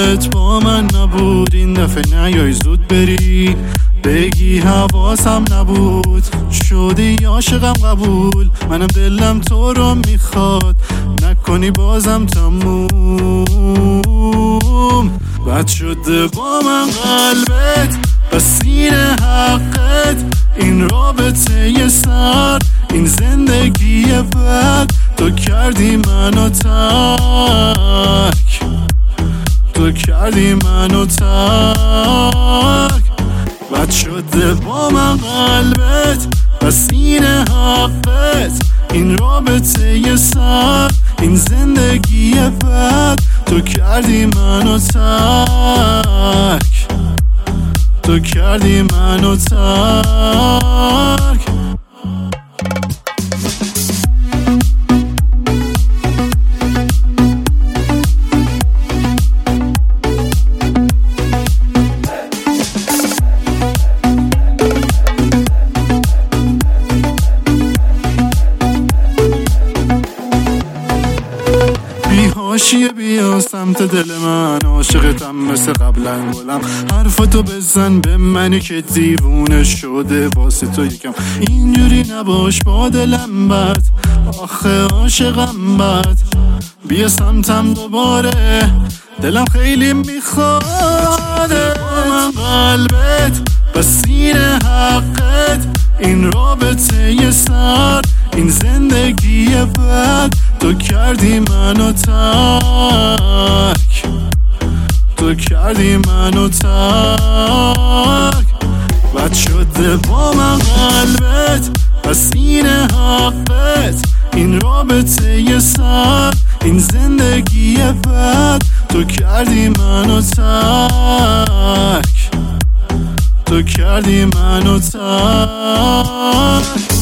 حرفت با من نبود، این دفعه نیای زود بری بگی حواسم نبود. شدی عاشقم قبول، منم دلم تو رو میخواد، نکنی بازم تموم. بد شده با من قلبت و سینه حقت، این رابطه یه سر، این زندگی بد. تو کردی منو ترک، تو کردی منو ترک. بد شده با من قلبت و سینه حقت، این رابطه یه سر، این زندگی بد. تو کردی منو ترک، تو کردی منو ترک. حاشیه بیا سمت دل من، عاشقتم مثل قبلا گلم. حرفتو بزن به منی که دیوونه شده واسه تو یکم. اینجوری نباش با دلم بد، آخه عاشقم بد. بیا سمتم دوباره، دلم خیلی میخواد. من قلبت و سینه حقت، این رابطه یه سر، این زندگی بد. تو کردی منو ترک، تو کردی منو ترک. بد شده با من قلبت و سینه حقت، این رابطه یه سر، این زندگی بد. تو کردی منو ترک، تو کردی منو ترک.